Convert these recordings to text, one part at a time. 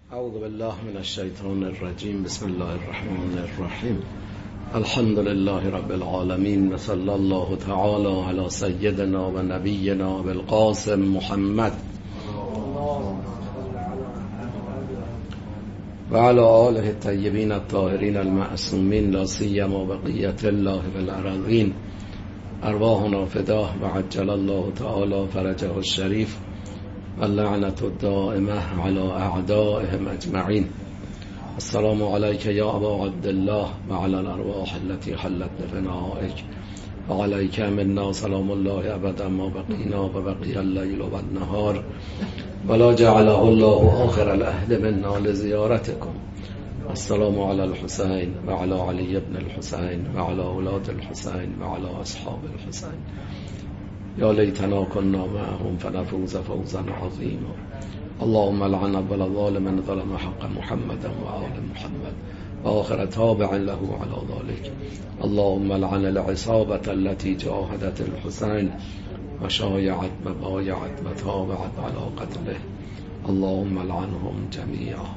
اعوذ بالله من الشیطان الرجیم. بسم الله الرحمن الرحیم. الحمد لله رب العالمین و صلی الله تعالی علی سیدنا و نبینا بالقاسم محمد و علی آله الطیبین الطاهرین المعصومین لا سیما بقیة الله بالارضین. ارواحنا فداه و عجل الله تعالی فرجه الشریف و لعنت الدائمه علی اعدائهم اجمعین. السلام علیک یا ابا عبدالله و علی الارواح التي حلت بفنائک و علیک منا سلام الله ابدا ما بقینا و بقی اللیل و النهار ولا جعله الله آخر العهد منا لزیارتکم. السلام علی الحسین و علی علی ابن الحسین و علی اولاد الحسین و علی اصحاب الحسین. یا لیتنا کنا معهم فنفوز فوزا عظیما. اللهم لعن اول ظالم ظلم حق محمد و آل محمد و آخر تابع له على ذلك. اللهم لعن العصابة التي جاهدت الحسين و شایعت و بایعت و تابعت على قتله. اللهم لعنهم جميعا.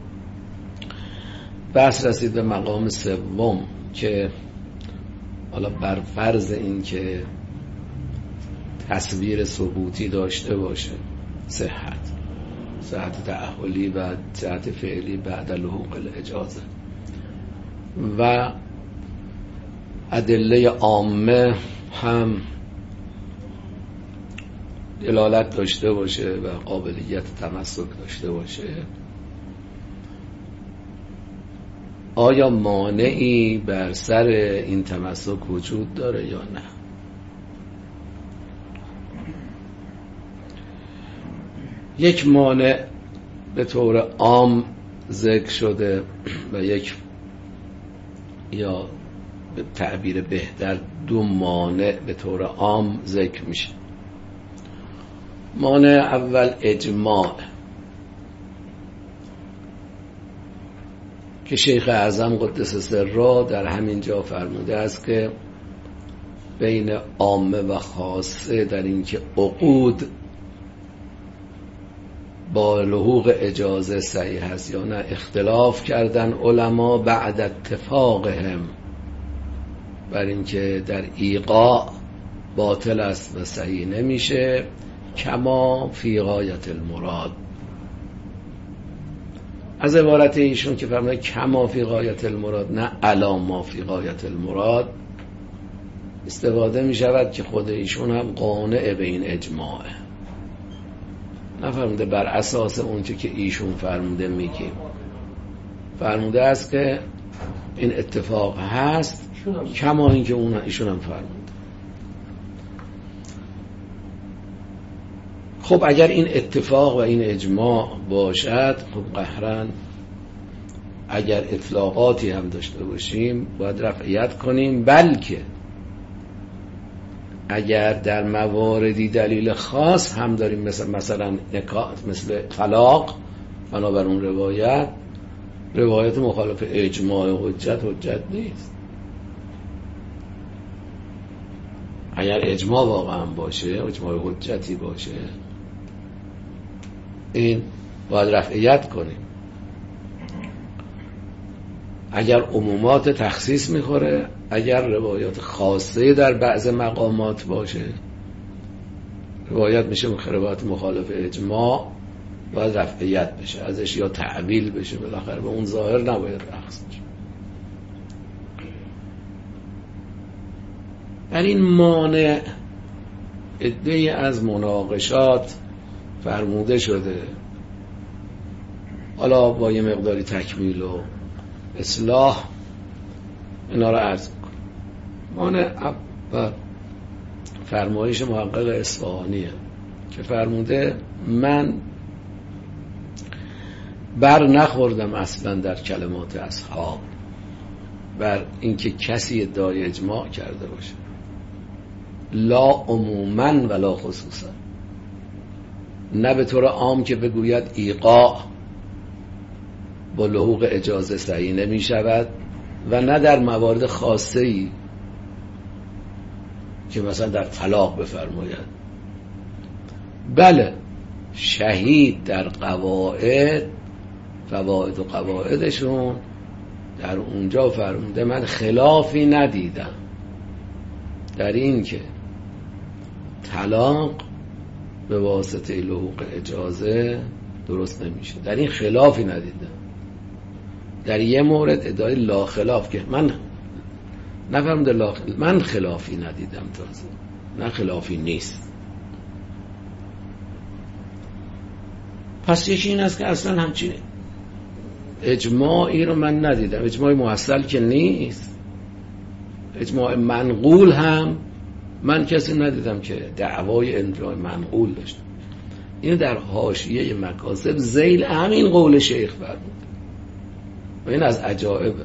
بحث رسید به مقام سوم که حالا بر فرض این که تصویر ثبوتی داشته باشه، صحت تأهلی و صحت فعلی بعد لحوق الاجازه و ادله عامه هم دلالت داشته باشه و قابلیت تمسک داشته باشه، آیا مانعی بر سر این تمسک وجود داره یا نه؟ یک مانع به طور عام ذکر شده و یک، یا به تعبیر بهتر دو مانع به طور عام ذکر میشه. مانع اول اجماع که شیخ اعظم قدس سره در همین جا فرموده است که بین عامه و خاصه در این که عقود با لحوق اجازه صحیح هست یا نه اختلاف کردن علما بعد اتفاقهم بر این که در ایقاع باطل است و صحیح نمیشه، کما فی غایت المراد. از عبارت ایشون که فرموده کما فی غایت المراد نه الا ما فی غایت المراد استفاده می شود که خود ایشون هم قانع به این اجماعه، نفرموده بر اساس اونچه که ایشون فرموده میگیم. فرموده است که این اتفاق هست کما این که ایشون هم فرموده. خب اگر این اتفاق و این اجماع باشد، خب قهرن اگر اطلاقاتی هم داشته باشیم باید رفعیت کنیم، بلکه اگر در مواردی دلیل خاص هم داریم مثلا نکاح، مثل طلاق، بنابر اون روایت مخالف اجماع حجت نیست. اگر اجماع واقعا باشه، اجماع حجتی باشه، این باید رفعیت کنیم. اگر عمومات تخصیص میخوره، اگر روایات خاصه در بعض مقامات باشه، روایت میشه روایت مخالف اجماع، باید رفعیت بشه ازش یا تعویل بشه، بالاخره به اون ظاهر نباید رقص بشه. در این مانع عده‌ای از مناقشات فرموده شده، حالا با یه مقداری تکمیل و اصلاح اینا رو عرض میکنم. مانع اول فرمایش محقق اصفهانیه که فرموده من بر نخوردم اصلا در کلمات اصحاب بر اینکه کسی ادعای اجماع کرده باشه، لا عموما ولا خصوصا، نه به طور عام که بگوید ایقاع با لحوق اجازه صحیح نمی شود و نه در موارد خاصه ای که مثلا در طلاق بفرماید. بله، شهید در قواعد فواید و قواعدشون در اونجا فرموده من خلافی ندیدم در این که طلاق به واسطه لحوق اجازه درست نمیشه. در این خلافی ندیدم. در یه مورد ادعای لا خلاف که من نفهمده من خلافی ندیدم، تازه نه خلافی نیست. پس یکی این است که اصلا همچین اجماعی رو من ندیدم. اجماع محصل که نیست، اجماع منقول هم من کسی ندیدم که دعوای اجماع منقول داشته. این در حاشیه مکاسب ذیل همین قول شیخ فرموده و این از عجائبه.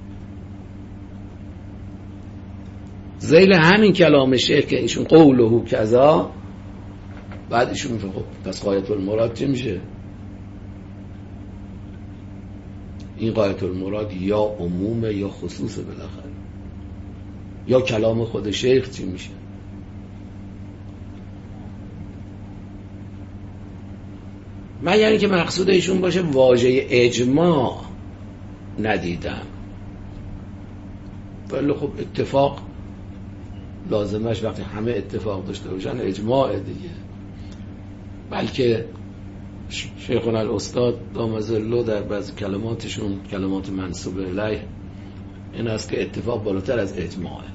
ذیل همین کلام شیخ که ایشون قوله کذا، بعد ایشون میگه خب پس غایت المراد چه میشه؟ این غایت المراد یا عمومه یا خصوصه، بالاخره یا کلام خود شیخ چی میشه؟ من یعنی که مقصود ایشون باشه واژه اجماع ندیدم، ولی خب اتفاق لازمش وقتی همه اتفاق داشته باشن اجماع دیگه. بلکه شیخنا الاستاد دام ظله در بعضی کلماتشون، کلمات منسوب الیه، این است که اتفاق بالاتر از اجماعه،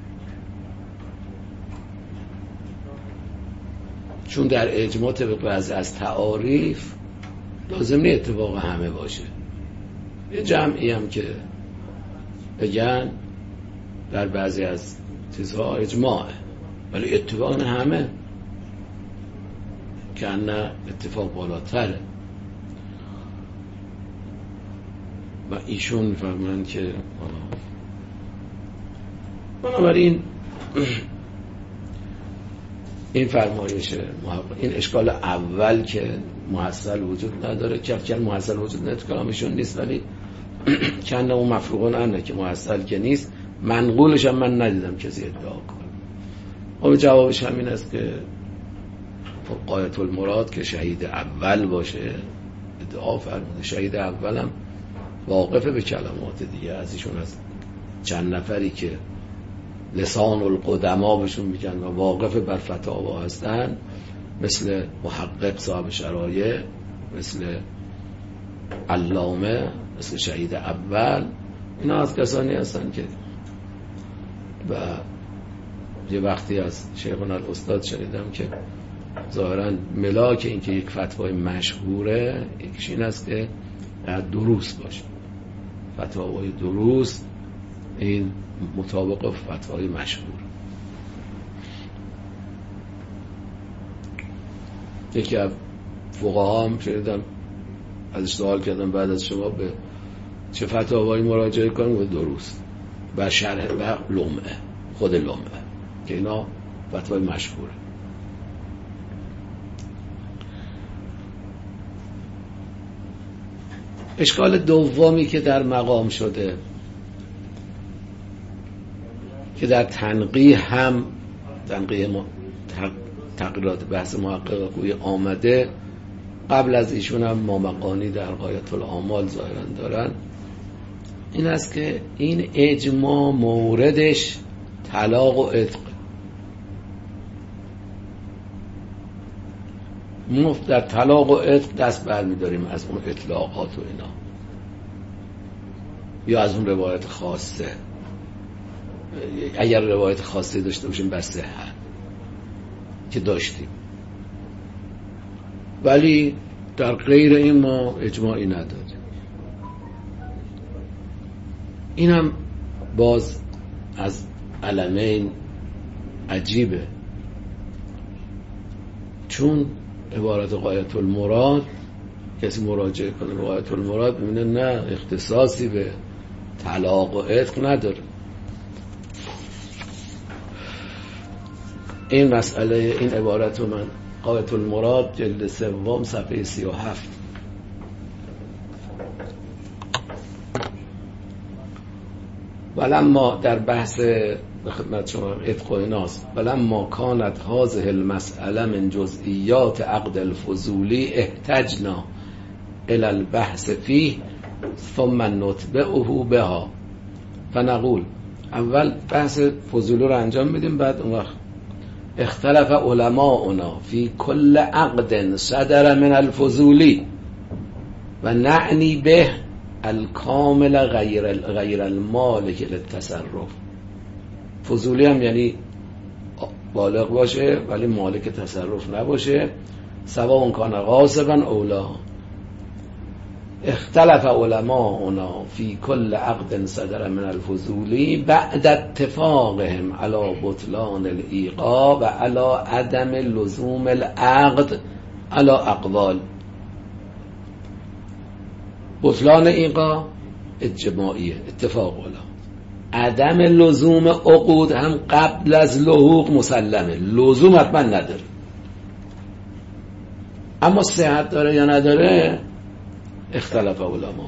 چون در اجماع طبق بعضی از تعاریف لازم نیست اتفاق همه باشه. یه جمعی هم که بگن در بعضی از چیزها اجماعه ولی اتفاق همه که نه اتفاق بالاتره. و ایشون میفرمایند که بنابراین این فرمایش این اشکال اول که محصل وجود نداره، که محصل وجود نداره کلامشون نیست، ولی چند اون مفروغون انه که محصل که نیست، منقولش هم من ندیدم کسی ادعا کنه. و جوابش همین است که غایت المراد که شهید اول باشه ادعا فرموده. شهید اول هم واقفه به کلمات دیگه از ایشون، از چند نفری که لسان القدما بهشون میگن و واقف بر فتاوا هستن، مثل محقق صاحب شرایع، مثل علامه، مثل شهید اول. اینا از کسانی هستن که و یه وقتی از شیخنا الاستاد شنیدم که ظاهرا ملاک این که یک فتوای مشهوره یکیش این است که درست باشه. فتاوای درست این مطابق فتوای مشهور. یکی از فقها هم شنیدم ازش سوال کردم بعد از شما به چه فتاوایی مراجعه کنم؟ و درست و شرح و لمعه، خود لمعه، که اینا فتوای مشهوره. اشکال دومی که در مقام شده که در تنقیح هم تقریرات بحث محقق گوی آمده، قبل از ایشون هم مامقانی در غایت الآمال ظاهرا دارن، این است که این اجماع موردش طلاق و عتق. ما در طلاق و عتق دست برمی‌داریم از اون اطلاقات و اینا، یا از اون روایت خاصه، اگر روایت خاصه داشته باشیم بر صحت که داشتیم، ولی در غیر این ما اجماعی نداریم. این هم باز از علمین عجیبه، چون عبارت غایت المراد کسی مراجعه کنه غایت المراد ببینه نه اختصاصی به طلاق و عتق نداره. این مسئله، این عبارت رو من غایت المراد جلد 3 صفحه 37 ولما در بحث به خدمت شما عتق و ایناست، ولما کانت هذه المسئله من جزئیات عقد الفضولی احتجنا الى البحث فیه ثم نتبعه بها فنقول اول بحث فضولی رو انجام میدیم، بعد اون وقت اختلف علماؤنا فی کل عقد صدر من الفضولی و نعنی به الکامل غیر المالک للتصرف. فضولی هم یعنی بالغ باشه ولی مالک تصرف نباشه، سواء کان غاصبا او لا. اختلف علماؤنا فی کل عقد صدر من الفضولی بعد اتفاقهم علی بطلان الایقاع و علی عدم لزوم العقد علی اقوال. بطلان ایقاع اجماعیه، اتفاق علما. عدم لزوم عقود هم قبل از لحوق مسلمه، لزوم حتما نداره، اما صحت داره یا نداره اختلاف علما.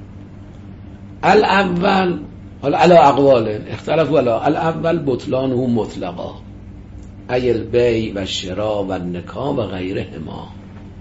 الاول حالا علی اقوال اختلاف ولا الاول بطلانه مطلقا ای البیع و شراء و نکاح و غیرهما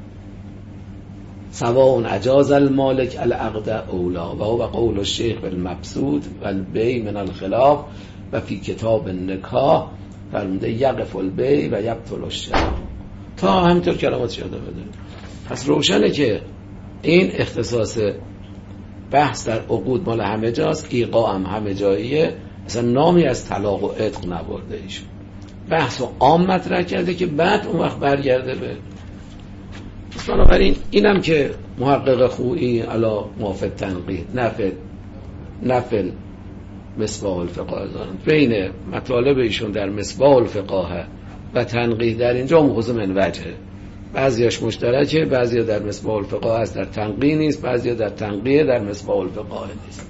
سواء اجاز المالک العقد اولا و هو قول الشیخ بالمبسوط و البیع من الخلاف و فی کتاب النکاح فرموده یقف البیع و یبطل الشراء. تا همینطور کلمات یاد بده. پس روشنه که این اختصاص بحث در عقود مال همه جاست، ایقاع هم همه جاییه، اصلا نامی از طلاق و عتق نبرده ایشون. بحث رو عام مطرح کرده که بعد اون وقت برگرده به. بنابراین اینم که محقق خویی علا موافق تنقیح نفل مصباح الفقه دارن، بین مطالب ایشون در مصباح الفقه و تنقیح در اینجا مخوض من وجهه، بعضیاش مشترکه، بعضیا در مصباح الفقه هست در تنقیح نیست، بعضیا در تنقیح در مصباح الفقه نیست.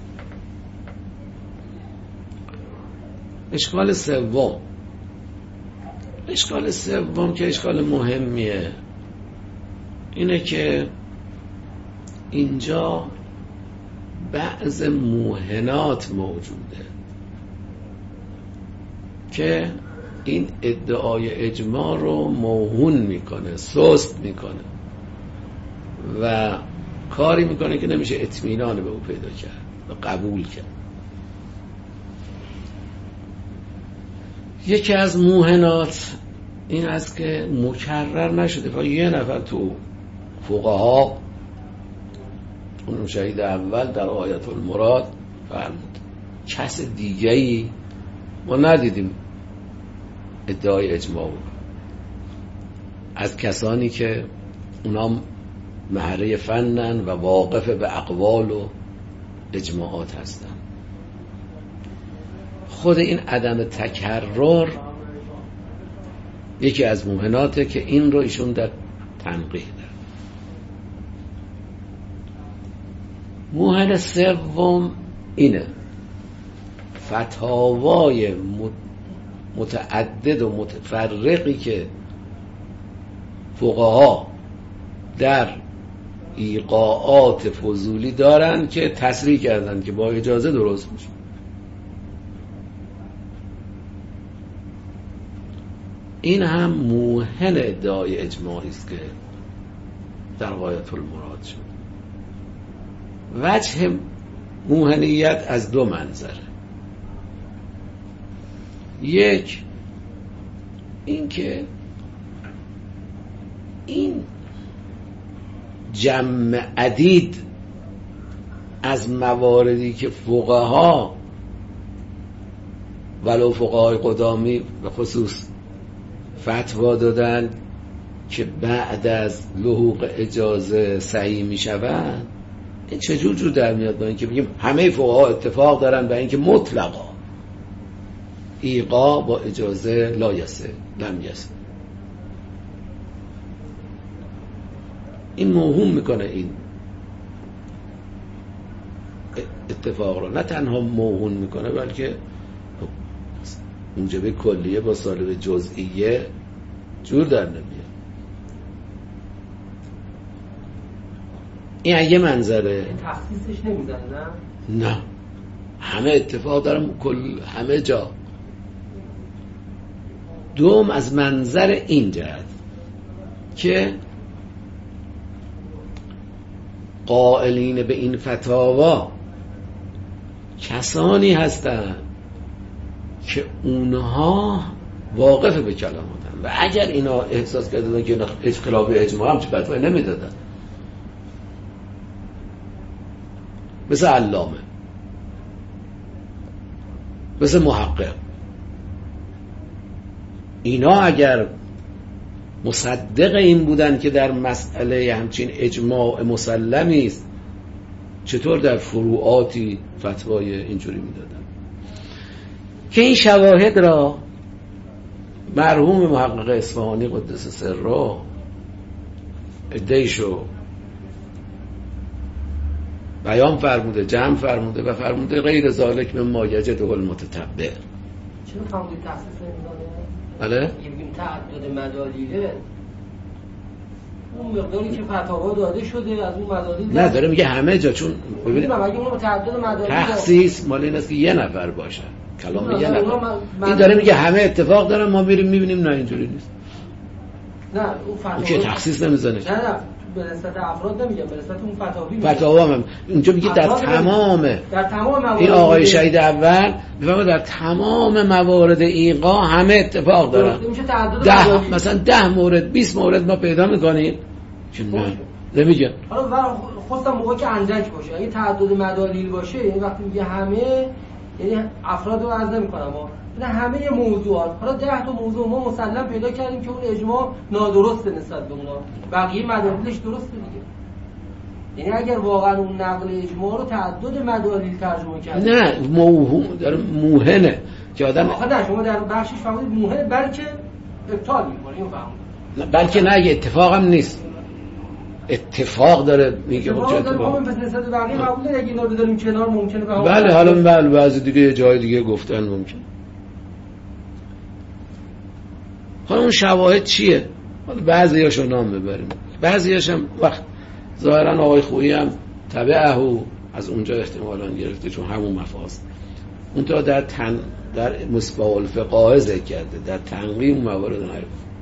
اشکال سوم که اشکال مهمیه اینه که اینجا بعض موهنات موجوده که این ادعای اجماع رو موهون میکنه، سست میکنه و کاری میکنه که نمیشه اطمینان به او پیدا کرد و قبول کرد. یکی از موهنات این است که مکرر نشده، فقط یه نفر تو فقها اون شهید اول در آیت المراد فرمود، کس دیگه‌ای ما ندیدیم ادعای اجماع بود از کسانی که اونا مهره فنن و واقف به اقوال و اجماعات هستن. خود این عدم تکرر یکی از موهناته که این رو ایشون در تنقیح دارن. موهن سوم اینه، فتاوای متعدد و متفرقی که فقها در ایقاعات فضولی دارن که تصریح کردن که با اجازه درست میشه. این هم موهن ادعای اجماعی است که در غایت المراد شد. وجه موهنیت از دو منظره. یک، این که این جمع عدید از مواردی که فقها ولو فقهای قدامی به خصوص فتوا دادن که بعد از لحوق اجازه صحیح می شود، این چجور جور در میاد با این که بگیم همه فقها اتفاق دارن به این که مطلقا ایقاع با اجازه لا یسه لم یسه. این موهوم میکنه این اتفاق رو، نه تنها موهون میکنه بلکه موجب کلیه با سالب جزئیه جور در نمیاد. این یه منظره. تخصیصش نمیدن نه همه اتفاق دارن همه جا. دوم از منظر این جهت که قائلین به این فتاوا کسانی هستند که اونها واقف به کلام بودن و اگر اینا احساس کردن که خلاف اجماع هم چه فتوایی نمیدادن، مثل علامه، مثل محقق. اینا اگر مصدق این بودن که در مسئله همچین اجماع مسلمی است، چطور در فروعاتی فتوای اینجوری میدادن؟ که این شواهد را مرحوم محقق اصفهانی قدس سره ادعیشو بیان فرموده، جمع فرموده و فرموده غیر ذالک مما یجده المتتبع. چرا فرمودید تخصیص نمیدانه؟ بله؟ بگیم تعدد مدالیله، اون مقداری که فتاوا داده شده از اون مدالیل نه داره میگه همه جا، چون ببینید اگه اون تعدد مدالیل تخصیص مال این است که یه نفر باشه، کلام یه نفر. این داره میگه همه اتفاق دارن، ما میریم میبینیم نه اینجوری نیست. نه اون فتاوا که تخصیص نمیزنه. نه به نسبت افراد نمیگم، به نسبت اون فتاوی فتاوا هم اینجا میگه در تمام این آقای شهید اول میفهمه در تمام موارد ایقاع همه اتفاق دارن. مثلا 10 مورد 20 مورد ما پیدا میکنیم که نه نمیگه. حالا خواستم موقع که اندک باشه، اگه تعدد مدالیل باشه یعنی وقتی میگه همه، یعنی افراد رو عرض نمی‌کنم ما، نه همه موضوعات. حالا 10 تا موضوع ما مسلم پیدا کردیم که اون اجماع نادرسته نسبت به اونا، بقیه مدالیلش درسته دیگه. یعنی اگر واقعا اون نقل اجماع رو تعدد مدالیل ترجمه کرد، نه موهنه که آدم آخه شما در بخشش فهمید موهنه، بلکه ابطال می‌کنه. اینو فهمید بلکه نه، یه اتفاق هم نیست، اتفاق داره میگه ما اتفاق پس نسبت به بقیه قبول داره. اگه اینا رو بذاریم کنار ممکنه به بله حالا بعضی دیگه جای دیگه گفتن ممکن. حالا اون شواهد چیه؟ حالا بعضیاشو نام ببریم، بعضیاش هم وقت ظاهرا آقای خویی هم تبعه از اونجا احتمالاً گرفته، چون همون مفاز اون تا در مصباح الفقاه ذکر کرده، در تنقیم موارد نگفت.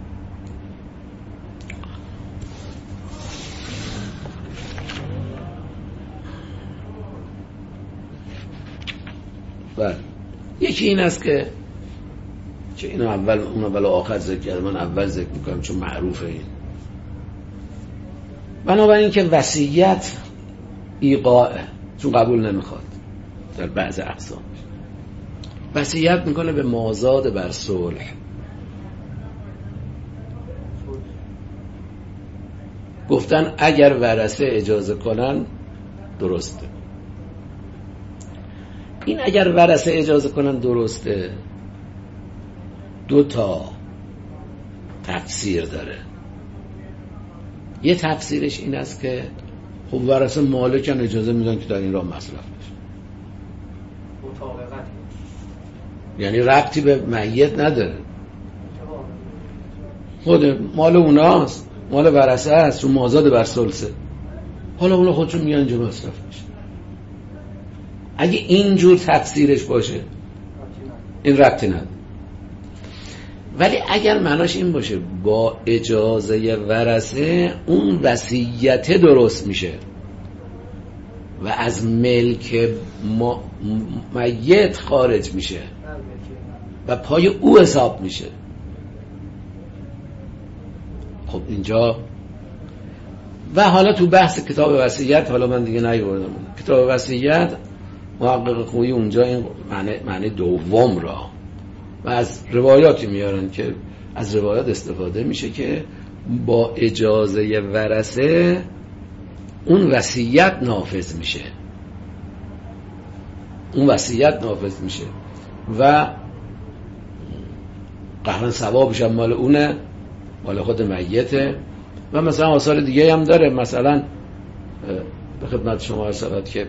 بله یکی این است که اینو اول آخر ذکر کرده، من اول ذکر میکنم چون معروفه. این بنابراین که وصیت ایقاعه، چون قبول نمیخواد در بعض اقسام، وصیت میکنه به مازاد بر صلح. گفتن اگر ورثه اجازه کنن درسته. این اگر ورثه اجازه کنن درسته، 2 تا تفسیر داره. یه تفسیرش این است که خب ورثه مالکن اجازه میدن که در این راه مصرف بشه، مطابقت، یعنی ربطی به میت نداره، خود مال اوناست، مال ورثه است، چون مازاد بر ثلثه. حالا اونا خودشون میگن اینجا مصرف بشه. اگه اینجور تفسیرش باشه این ربطی نداره. ولی اگر معناش این باشه با اجازه ورثه اون وصیت درست میشه و از ملک میت خارج میشه و پای او حساب میشه، خب اینجا. و حالا تو بحث کتاب وصیت، حالا من دیگه نیاوردم کتاب وصیت، محقق خویی اونجا این معنی دوم را و از روایاتی میارن که از روایات استفاده میشه که با اجازه ورثه اون وصیت نافذ میشه، اون وصیت نافذ میشه و قهرن ثوابش هم مال اونه، مال خود میته. و مثلا آثار دیگه هم داره، مثلا به خدمت شما عرض شود که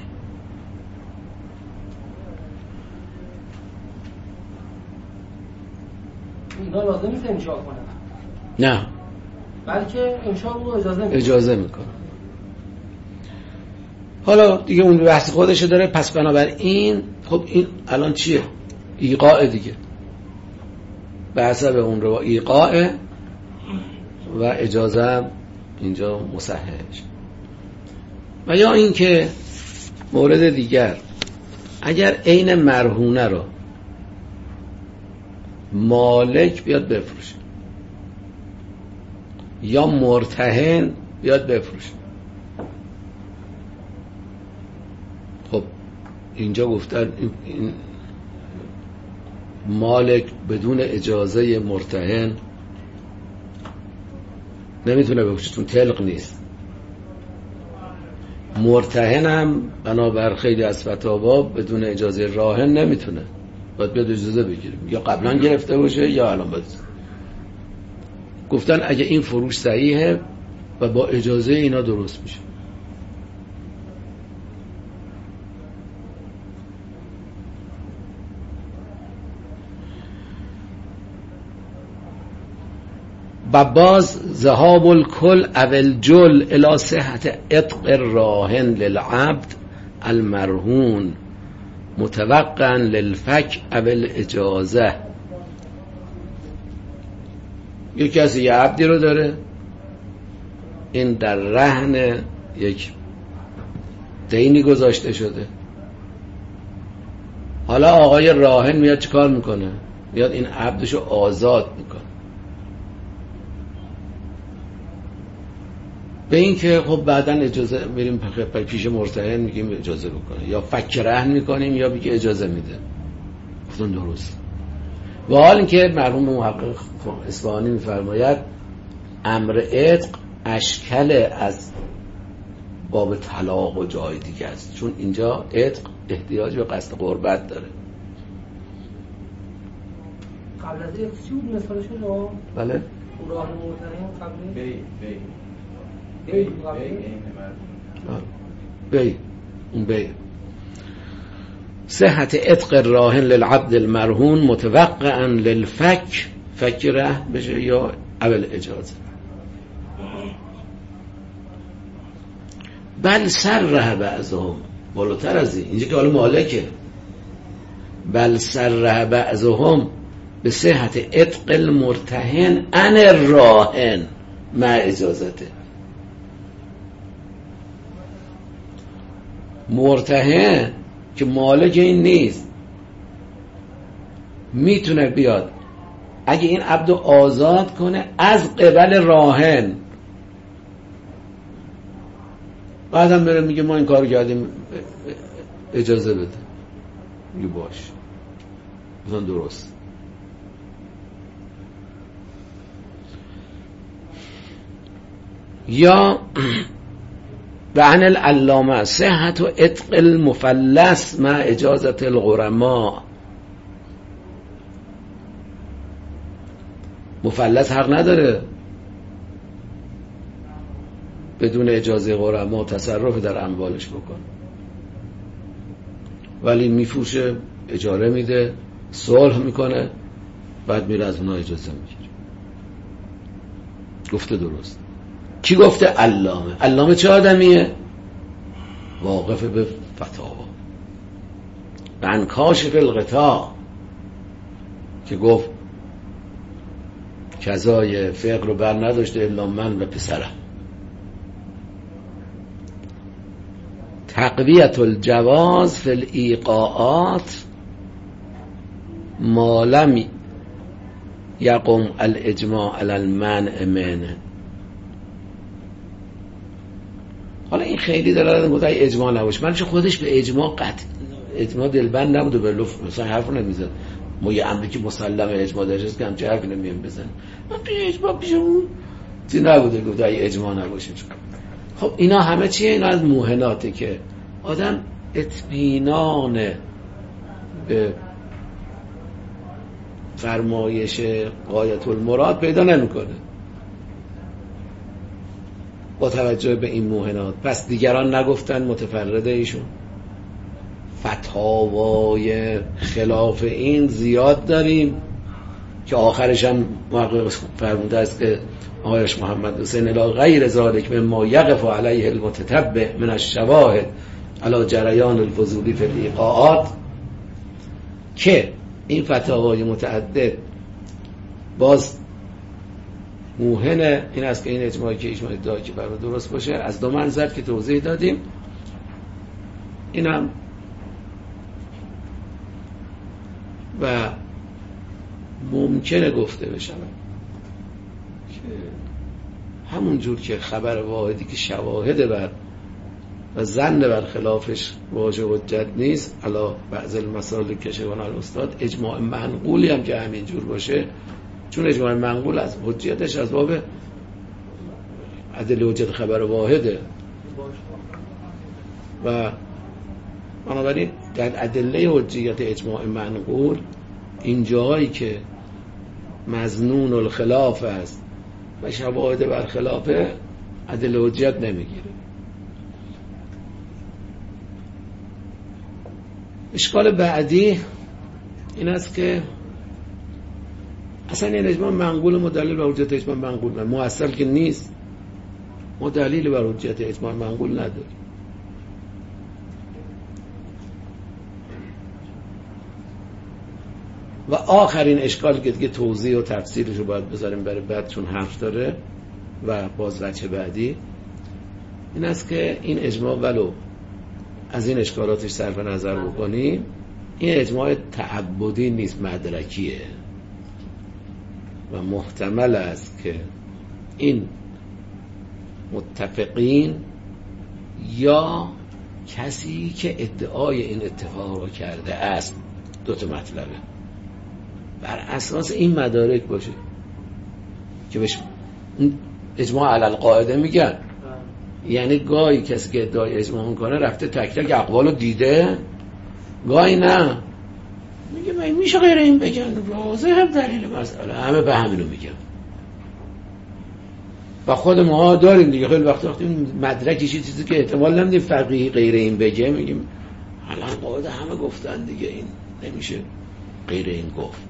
اینا لازم نیست انشاء کنه، نه بلکه انشاء رو اجازه میکنه. حالا دیگه اون بحث خودشه داره. پس بنابراین خب این الان چیه؟ ایقاع دیگه، به حسب اون رو ایقاع و اجازه اینجا مصحح. و یا اینکه مورد دیگر، اگر عین مرهونه رو مالک بیاد بفروشه یا مرتهن بیاد بفروشه، خب اینجا گفتن این مالک بدون اجازه مرتهن نمیتونه بفروشه چون طلق نیست. مرتهن هم بنابر خیلی از فتاوا بدون اجازه راهن نمیتونه، باید بیاد اجازه بگیره، یا قبلا گرفته باشه یا الان باید. گفتن اگه این فروش صحیحه و با اجازه اینا درست میشه. و باز ذهاب الکل اول جل الی صحت عتق الراهن للعبد المرهون متوقعا للفک اول اجازه. یک کسی یه عبدی رو داره، این در رهن یک دینی گذاشته شده، حالا آقای راهن میاد چیکار میکنه؟ میاد این عبدشو آزاد میکنه، به این که خب بعداً اجازه میریم پیش مرتهن میگیم اجازه بکنه، یا فک رهن میکنیم یا میگه اجازه میده. گفتن درست. و حال اینکه مرحوم محقق اصفهانی میفرماید امر عتق اشکل از باب طلاق و جای دیگه است، چون اینجا عتق احتیاج به قصد قربت داره. قبل از عتق چی بود مثالشون رو؟ بله؟ اون راه مرتهن قبل بی اون بی صحت عتق الراهن للعبد المرهون متوقعا للفک، فک رهن بشه یا اول اجازه. بل سرح بعضهم، بالاتر از اینجا که حالا مالکه، بل سرح بعضهم به صحت عتق المرتهن عن الراهن مع اجازته. مرتهن که مالک این نیست میتونه بیاد اگه این عبدو آزاد کنه از قبل راهن، بعدم بره میگه ما این کارو کردیم اجازه بده، میگه باش، بزن درست. یا و عن العلامه صحت و عتق المفلس مع اجازت الغرماء. مفلس حق نداره بدون اجازه غرماء تصرف در اموالش بکنه، ولی میفروشه، اجاره میده، صلح میکنه، بعد میره از اونها اجازه میگیره. گفته درست. کی گفته؟ علامه. علامه چه آدمیه؟ واقف به فتاوا. من کاشف الغطاء که گفت کذای فقه رو بر نداشته الا من و پسرم. تقویت الجواز فی الایقاعات ما لم یقم الاجماع علی المنع منه. حالا این خیلی داره گفت ای اجماع نباشه، من چه خودش به اجماع قطع اجماع دلبند نبود و به لفظ مثلا حرف نمیزد. ما یه امری که مسلم اجماع داشت که همچه حرفی نمیم بزن، من به اجماع پیشمون چی نبوده گفت ای اجماع نباشه. خب اینا همه چیه؟ اینا از موهناته که آدم اطمینان به فرمایش غایت المراد پیدا نمیکنه با توجه به این موهنات. پس دیگران نگفتن متفرده ایشون. فتاوای خلاف این زیاد داریم که آخرش هم محقق فرموده است که آقایش محمد حسین الی غیر ذالک مما یقف علیه المتتبع من الشواهد علی جریان الفضولی فی الایقاعات، که این فتاوای متعدد باز موهن این است که این اجماعی که ایشون ادعا که برای درست باشه از دو منظر که توضیح دادیم، اینم و ممکنه گفته بشه که همون جور که خبر واحدی که شواهد بر و ظن بر خلافش واجه حجت نیست، علا بعض المسائل کشفان الاستاد، اجماع منقولی هم که همین جور باشه، چون اجماع منقول از حجتش از باب عدل حجت خبر واحده و بنابراین در ادله حجیت اجماع منقول این جاهایی که مظنون الخلاف است و شواهد بر خلافه عدل حجت نمیگیره. اشکال بعدی این است که اصلا این اجماع منقول ما دلیل بر حجت اجماع منقول نه، مؤثر که نیست، ما دلیل بر حجت اجماع منقول نداریم. و آخرین اشکال که دیگه توضیح و تفسیرش رو باید بذاریم برای بعد چون حرف داره و باز وجه بعدی این است که این اجماع ولو از این اشکالاتش صرف نظر بکنیم، این اجماع تعبدی نیست، مدرکیه و محتمل است که این متفقین یا کسی که ادعای این اتفاق رو کرده است، دو تا مطلبه، بر اساس این مدارک باشه که بهش اجماع علی القاعده میگن. یعنی گاهی کسی که ادعای اجماع میکنه رفته تک تک اقوالو دیده، گاهی نه میگه من میشه غیر این بگن، واضحه دلیل مسئله، همه به همینو میگن. و خود ما داریم دیگه خیلی وقت مدرکی چیزی که احتمال نمیدیم فقیه غیر این بگه، میگیم الان قاعده همه گفتن دیگه، این نمیشه غیر این گفت.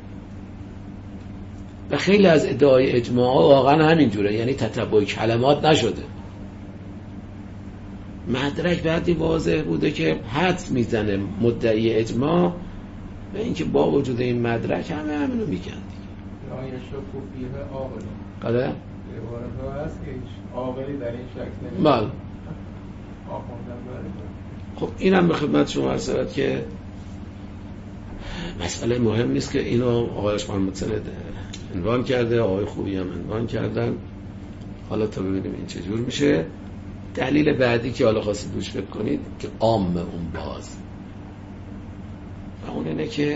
و خیلی از ادعای اجماع واقعا همینجوره، یعنی تتبع کلمات نشده، مدرک بعدی واضح بوده که حدس میزنه مدعی اجماع به اینکه با وجود این مدرک همه همینو میگن دیگه. آیه شکوفیه عاقل. قاله؟ عبارت هست که هیچ عاقلی در این شکل نمیشه. بله. خب اینم به خدمت شما عرض شود که مسئله مهم نیست که اینو آقایش محمد سند عنوان کرده، آقای خوبی هم عنوان کردن، حالا تا ببینیم این چجور میشه. دلیل بعدی که حالا خواستید روش فکر کنید که عام اون باز و اون اینه که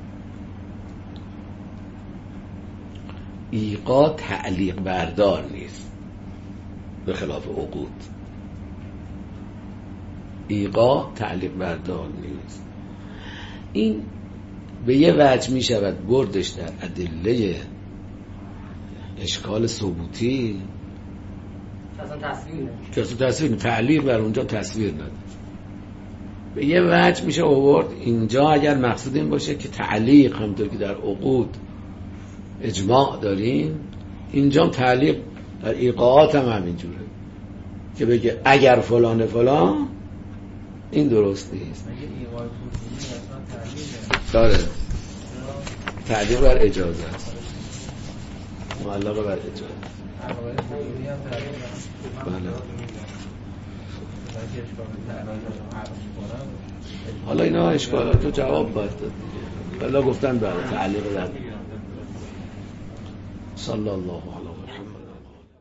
ایقا تعلیق بردار نیست، به خلاف عقود. ایقا تعلیق بردار نیست. این به یه وجه می شود بردش در ادله اشکال ثبوتی که اصلا تصویر تعلیق بر اونجا تصویر نداره. به یه وجه میشه آورد اینجا اگر مقصود این باشه که تعلیق همونطور که در عقود اجماع داریم، اینجا تعلیق در ایقاعات هم همینجوره که بگه اگر فلان فلان، این درست نیست. داره تعلیق بر اجازه است، معلق بر اجازه. بله. حالا اینا اشکالات رو جواب باید داد دیگه. بلا گفتن برای تعلیق در صلی الله علیه